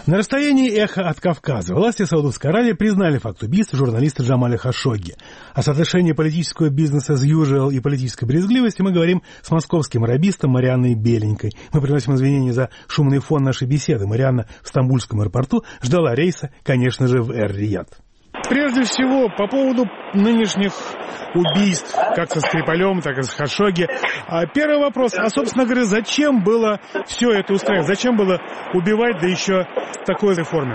На расстоянии эха от Кавказа власти Саудовской Аравии признали факт убийства журналиста Джамаля Хашогги. О соотношении политического бизнеса as usual и политической брезгливости мы говорим с московским арабистом Марианной Беленькой. Мы приносим извинения за шумный фон нашей беседы. Марианна в Стамбульском аэропорту ждала рейса, конечно же, в Эр-Рияд. Прежде всего, по поводу нынешних убийств, как со Скрипалем, так и с Хашогги. Первый вопрос, собственно говоря, зачем было все это устраивать? Зачем было убивать, да еще в такой форме?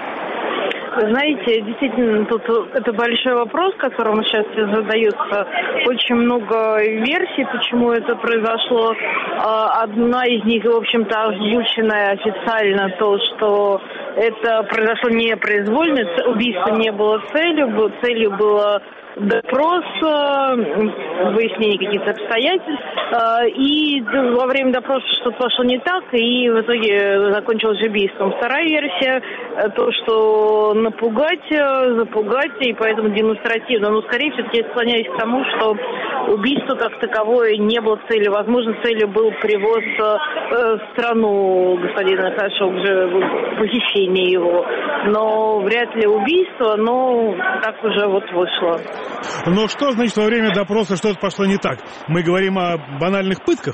Знаете, действительно, тут это большой вопрос, которому сейчас задается очень много версий, почему это произошло. Одна из них, в общем-то, озвученная официально, то, что это произошло непроизвольно, убийство не было целью было допрос, выяснение каких-то обстоятельств, и во время допроса что-то пошло не так, и в итоге закончилось убийством. Вторая версия, то, что напугать, запугать, и поэтому демонстративно, но скорее всего я склоняюсь к тому, что убийство как таковое не было целью. Возможно, целью был привоз в страну господина Хашогги, похищение его, но вряд ли убийство, но так уже вот вышло. Но что значит во время допроса что-то пошло не так? Мы говорим о банальных пытках?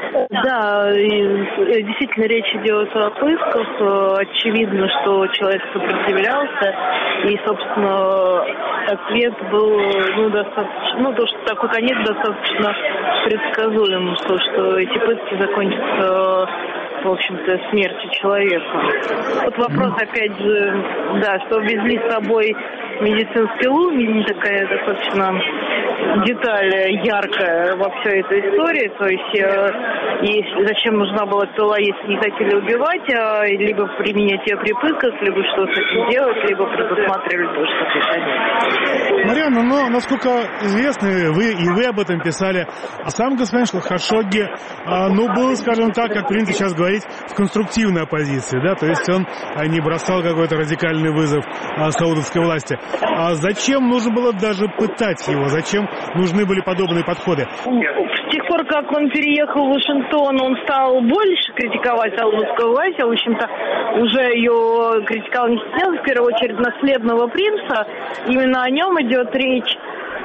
Да, действительно речь идет о пытках. Очевидно, что человек сопротивлялся, и, собственно, ответ был, достаточно, то, что такой конец достаточно предсказуем, что эти пытки закончатся, в общем-то, смертью человека. Вот вопрос, опять же, да, что везли с собой медицинский луч, такая достаточно деталь яркая во всей этой истории, то есть зачем нужна была пила, если не хотели убивать, либо применять ее при пытках, либо что с этим делать, либо предусматривали тоже какие-то. Марианна, но, насколько известно, вы об этом писали, а сам господин Хашогги, был, скажем так, как принято сейчас говорить, в конструктивной оппозиции, да, то есть он не бросал какой-то радикальный вызов саудовской власти. А зачем нужно было даже пытать его? Зачем нужны были подобные подходы? С тех пор, как он переехал в Вашингтон, он стал больше критиковать саудовскую власть, в общем-то, уже ее критиковал, не стеснялся, в первую очередь, наследного принца. Именно о нем идет речь.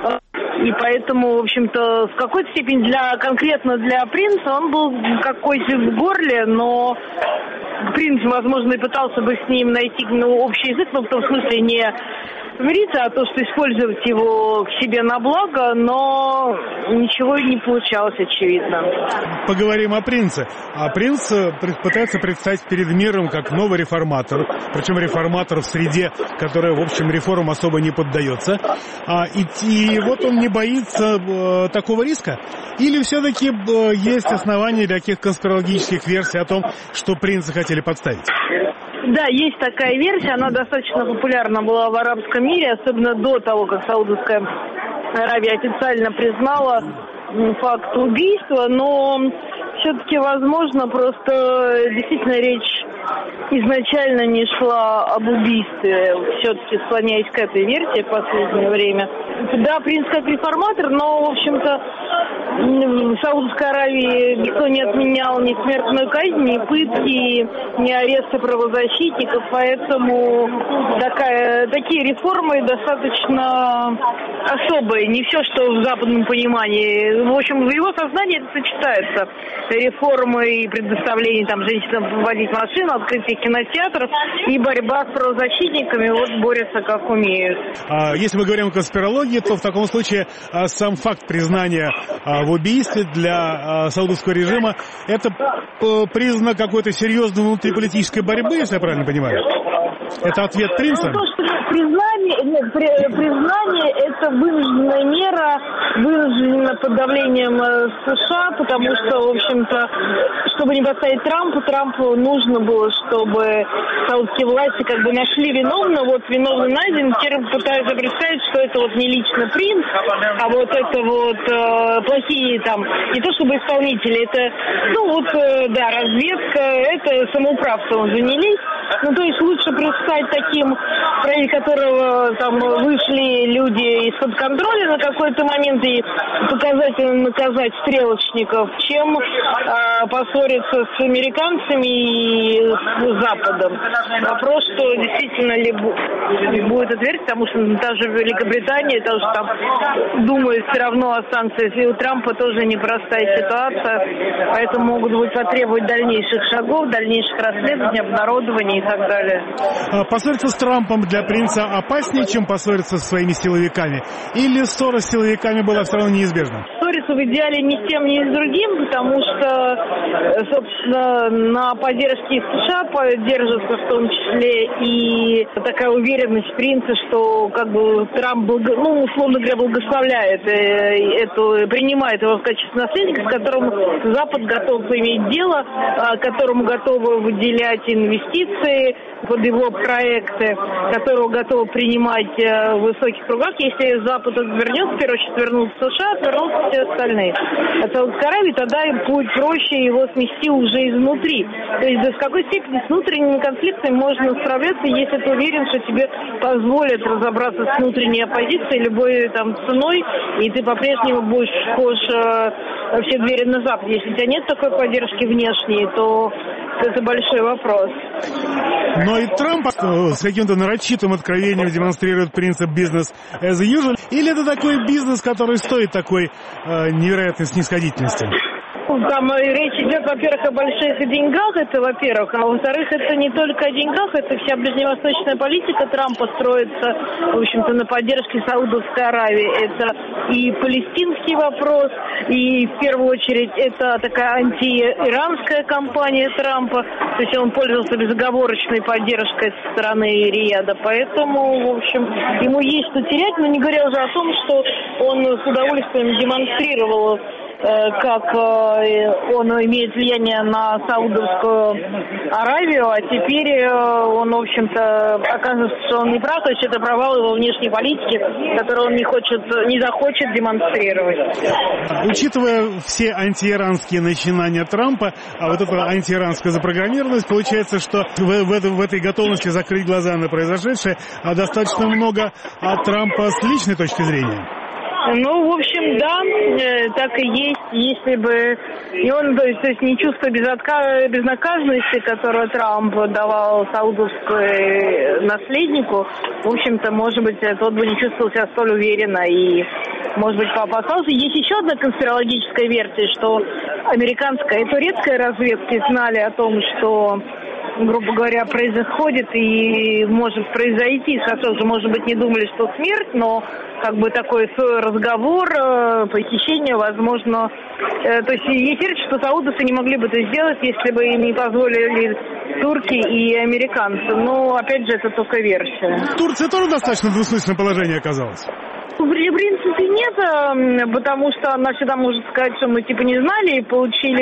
И поэтому, в общем-то, в какой-то степени конкретно для принца он был как кость в горле, но принц, возможно, и пытался бы с ним найти общий язык, но в том смысле не мириться, а то, что использовать его к себе на благо, но ничего не получалось, очевидно. Поговорим о принце. А принц пытается предстать перед миром как новый реформатор, причем реформатор в среде, которая, в общем, реформам особо не поддается. И вот он не боится такого риска? Или все-таки есть основания для таких конспирологических версий о том, что принца хотели подставить? Да, есть такая версия, она достаточно популярна была в арабском мире, особенно до того, как Саудовская Аравия официально признала факт убийства, но все-таки, возможно, просто действительно речь изначально не шла об убийстве, все-таки склоняясь к этой версии в последнее время. Да, принц как реформатор, но, в общем-то, в Саудовской Аравии никто не отменял ни смертную казнь, ни пытки, ни аресты правозащитников, поэтому такие реформы достаточно особые, не все, что в западном понимании. В общем, в его сознании это сочетается. Реформы и предоставление женщинам водить машину, открытие кинотеатров и борьба с правозащитниками, борются как умеют. Если мы говорим о конспирологии, то в таком случае сам факт признания в убийстве для саудовского режима это признак какой-то серьезной внутриполитической борьбы, если я правильно понимаю? Это ответ принца? Признание – это вынужденная мера, вынуждена под давлением США, потому что, в общем-то, чтобы не поставить Трампу нужно было, чтобы саудские власти нашли виновного, виновный найден, теперь пытаются представить, что это не лично принц, а это плохие не то чтобы исполнители, это, разведка, это самоуправством занялись. Ну, то есть лучше предстать таким, ради которого там вышли люди из-под контроля на какой-то момент и показательно наказать стрелочников, чем поссориться с американцами и с Западом. Вопрос, что действительно ли будет ответ, потому что та же Великобритания тоже там думает все равно о санкциях, и у Трампа тоже непростая ситуация, поэтому могут быть потребовать дальнейших шагов, дальнейших расследований, обнародований и так далее. Поссориться с Трампом для принца опаснее, чем поссориться со своими силовиками? Или ссора с силовиками была все равно неизбежна? Ссориться в идеале ни с тем, ни с другим, потому что, собственно, на поддержке США поддерживается в том числе и такая уверенность принца, что как бы Трамп, условно говоря, благословляет принимает его в качестве наследника, с которым Запад готов иметь дело, которому готовы выделять инвестиции под его проекты, которого готовы принимать в высоких кругах. Если Запад отвернется, в первую очередь вернутся США, отвернутся все остальные. От Саудовской Аравии тогда им будет проще его смести уже изнутри. То есть в какой степени с внутренними конфликтами можно справляться, если ты уверен, что тебе позволят разобраться с внутренней оппозицией любой там ценой, и ты по-прежнему будешь вхож во все двери на Запад. Если у тебя нет такой поддержки внешней, то это большой вопрос. Но и Трамп с каким-то нарочитым откровением демонстрирует принцип бизнес as usual, или это такой бизнес, который стоит такой невероятной снисходительности? Там речь идет, во-первых, о больших деньгах, это во-первых, а во-вторых, это не только о деньгах, это вся ближневосточная политика Трампа строится, в общем-то, на поддержке Саудовской Аравии. Это и палестинский вопрос, и в первую очередь это такая антииранская кампания Трампа, то есть он пользовался безоговорочной поддержкой со стороны Рияда, поэтому, в общем, ему есть что терять, но не говоря уже о том, что он с удовольствием демонстрировал, как он имеет влияние на Саудовскую Аравию, а теперь он, в общем-то, оказывается, что он не прав, то есть это провал его внешней политики, которую он не захочет демонстрировать. Учитывая все антииранские начинания Трампа, а вот эта антииранская запрограммированность, получается, что в этой готовности закрыть глаза на произошедшее достаточно много от Трампа с личной точки зрения. Ну, в общем, да, так и есть, если бы... И он, то есть не чувство безнаказанности, которое Трамп давал саудовскому наследнику, в общем-то, может быть, тот бы не чувствовал себя столь уверенно и, может быть, поопасался. Есть еще одна конспирологическая версия, что американская и турецкая разведки знали о том, что, грубо говоря, происходит и может произойти. Хорошо, уже, может быть, не думали, что смерть, но как бы такой разговор, похищение, возможно. То есть есть версия, что саудовцы не могли бы это сделать, если бы им не позволили турки и американцы. Но, опять же, это только версия. Турция тоже достаточно в двусмысленном положении оказалась? В принципе, нет, потому что она всегда может сказать, что мы типа не знали и получил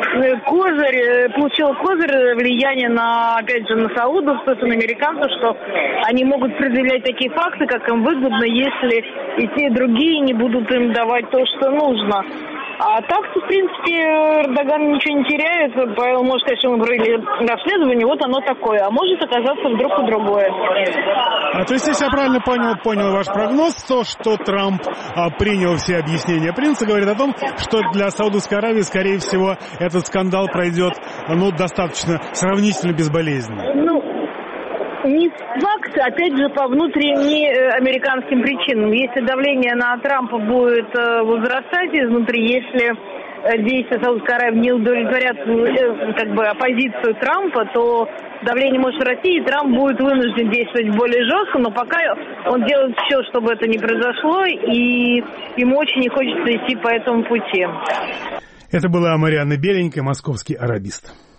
козырь влияние на, опять же, на саудовцев, на американцев, что они могут предъявлять такие факты, как им выгодно, если и те, и другие не будут им давать то, что нужно. А так-то, в принципе, Эрдоган ничего не теряет, поэтому может сказать, что мы провели расследование, вот оно такое, а может оказаться вдруг и другое. То есть, если я правильно понял ваш прогноз, то, что Трамп принял все объяснения принца, говорит о том, что для Саудовской Аравии, скорее всего, этот скандал пройдет, достаточно сравнительно безболезненно. Не факт, опять же, по внутренним американским причинам. Если давление на Трампа будет возрастать изнутри, если действия Саудовской Аравии не удовлетворят оппозицию Трампа, то давление может расти, и Трамп будет вынужден действовать более жестко, но пока он делает все, чтобы это не произошло, и ему очень не хочется идти по этому пути. Это была Марианна Беленькая, московский арабист.